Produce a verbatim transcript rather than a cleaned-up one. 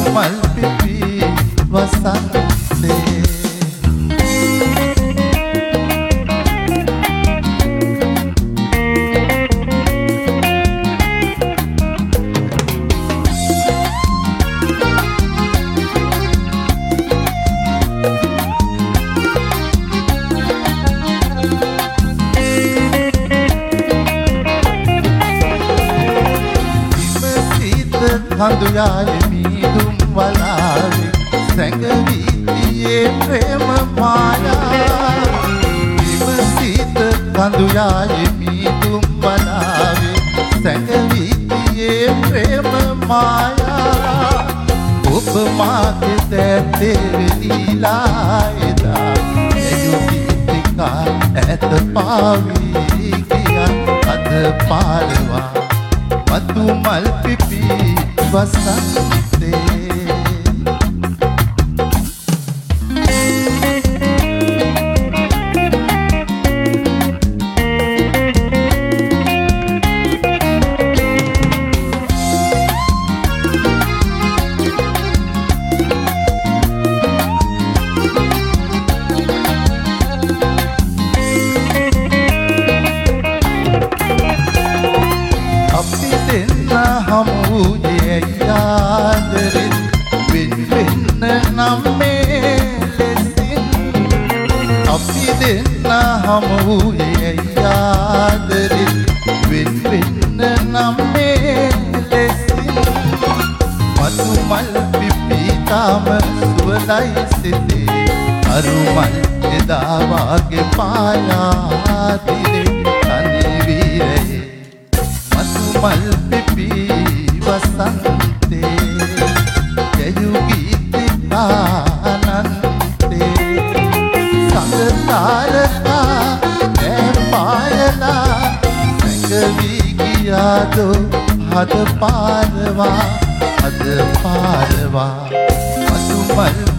මල් පිපි වසන්තේ හඳුයායේ මීදුම් වලාවේ සැඟවී තියේ ප්‍රේම මායා විමසිත හඳුයායේ මීදුම් වලාවේ සැඟවී තියේ ප්‍රේම මායා ඔබ මාගේ දැතේ ලීලා එදා යුගීතිකා ඇත පාවී ගියා අද පාරවා වතු මල් පිපි වසන්තේ අපි දෙන්න හමු යාදරින් වින් වින් නම් මේ ලෙසින් අපි දෙන්න හමු යාදරින් වින් වින් නම් මේ ලෙසින් මතු මල් පිපි තාම සුවඳයි සිතේ අරුමල් එදා වාගේ පායා දිලේ තනි වී මල් පිපි වසන්තේ යුගීතිකානන්තේ සංගතාරකා ඇපායලා සැඟවී ගියාදෝ හද පාරවා හද පාරවා මතු මල්